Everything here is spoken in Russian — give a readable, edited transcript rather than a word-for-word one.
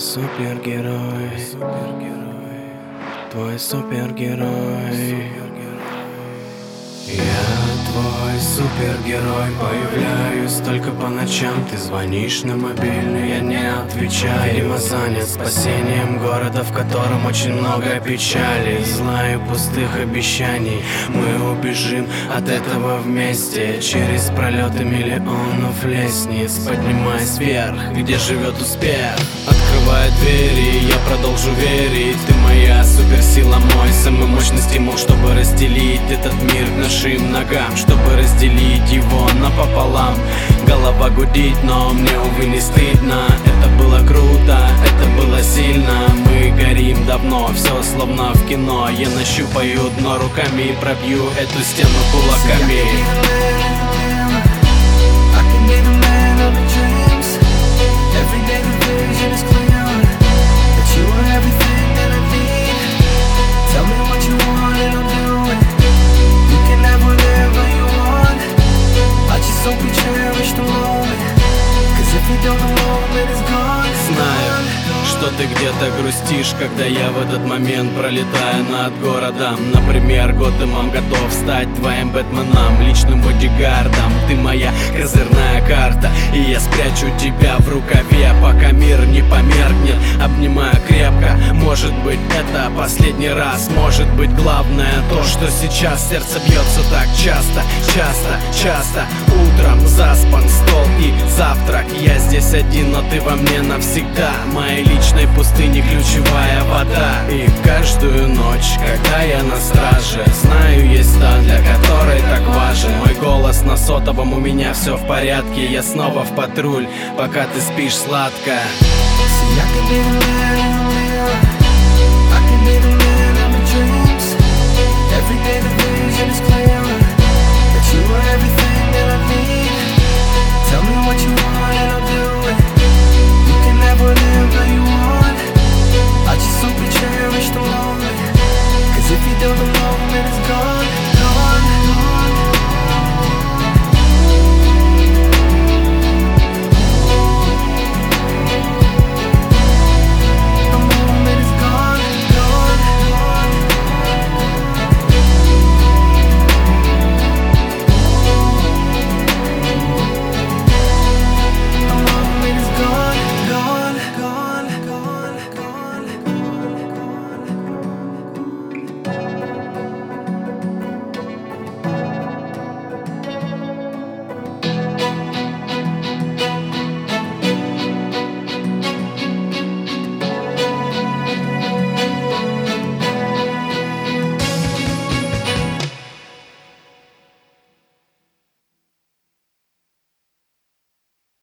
супергерой, твой супергерой. Я твой супергерой, появляюсь только по ночам. Ты звонишь на мобильный, я не отвечаю. Видимо, занят спасением города, в котором очень много печали, зла и пустых обещаний. Мы убежим от этого вместе через пролеты миллионов лестниц, поднимаясь вверх, где живет успех. Открывая двери, я продолжу верить. Ты моя суперсила, мой самый мощный стимул, чтобы разделить этот мир к нашим ногам, чтобы разделить его напополам. Голова гудит, но мне, увы, не стыдно. Это было круто, это было сильно. Мы горим давно, все словно в кино. Я нащупаю дно руками и пробью эту стену кулаками. Знаю, что ты где-то грустишь, когда я в этот момент пролетаю над городом. Например, Готэмом готов стать твоим Бэтменом, личным бодигардом. Ты моя козырная карта, и я спрячу тебя в рукаве, пока мир не померкнет. Обнимаю крепко, может быть, это последний раз. Может быть, главное то, что сейчас сердце бьется так часто, часто, часто. Утром заспан стол и завтрак. Я здесь один, но ты во мне навсегда. Моей личной пустыне ключевая вода. И каждую ночь, когда я на страже, знаю, есть та, для которой так важен мой голос на сотовом. У меня все в порядке, я снова в патруль, пока ты спишь сладко. Tell me what you want